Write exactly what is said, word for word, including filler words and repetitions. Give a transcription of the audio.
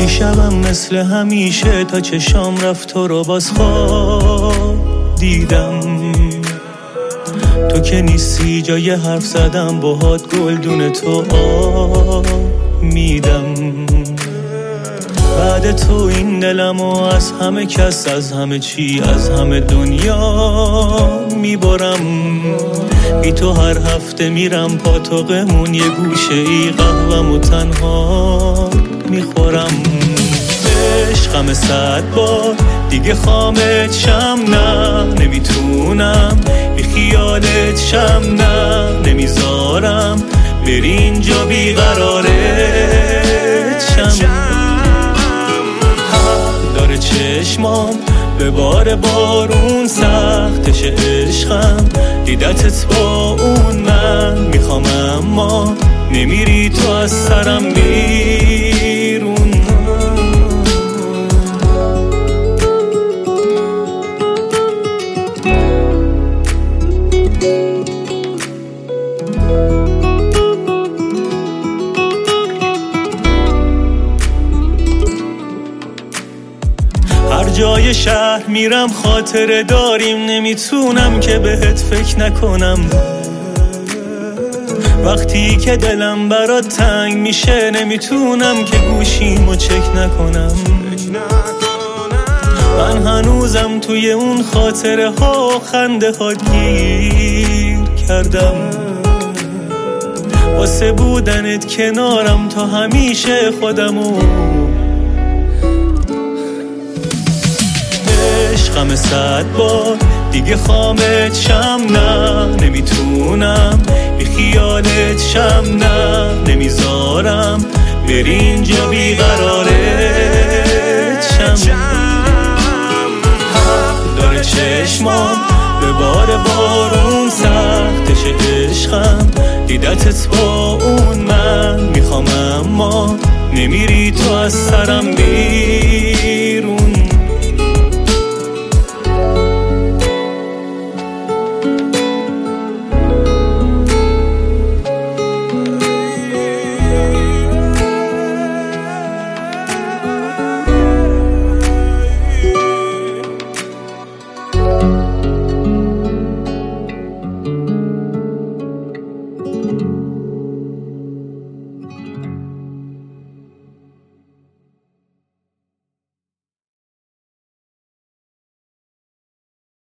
دیشبم مثل همیشه تا چشام رفت تو رو باز خواب دیدم. تو که نیستی جای حرف زدم باهات گلدون تو آب میدم. بعد تو این دلمو از همه کس، از همه چی، از همه دنیا میبرم. بی تو هر هفته میرم پاتوقمون یه گوشه ای قهوه‌مو تنها میخورم. عشقم صد بار دیگه خامت شم، نه نمیتونم بی خیالت شم، نه نمیذارم بری اینجا بیقرارت شم. داره چشمام به بار بارون سختش عشقم، دیدتت با اون من میخوام اما نمیری تو از سرم بیرون. هر جای شهر میرم خاطره داریم، نمیتونم که بهت فکر نکنم. وقتی که دلم برات تنگ میشه نمیتونم که گوشیمو چک نکنم. من هنوزم توی اون خاطره ها خنده ها گیر کردم. واسه بودنت کنارم تا همیشه خودمو. عشقم صد بار دیگه خامت شم، نه نمیتونم بی خیالت شم، نه نمیذارم بری اینجا بیقرارت شم. داره چشمام به بار بارون سختش عشقم، دیدتت با اون من میخوام اما نمیری تو از سرم بیرون.